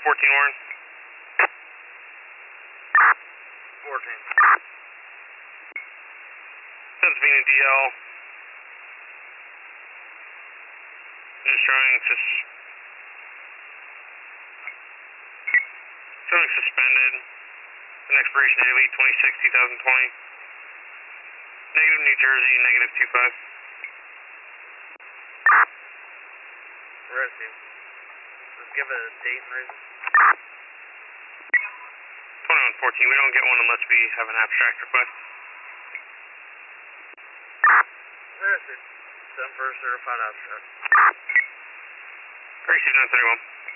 14 Warren. 14. Pennsylvania DL. Just showing suspended. An expiration date of 8/26/2020. Negative New Jersey, negative 25. Rescue. Just give it a date and reason. 2114. We don't get one unless we have an abstract request. Rescue. Send for a certified abstract. Received 931.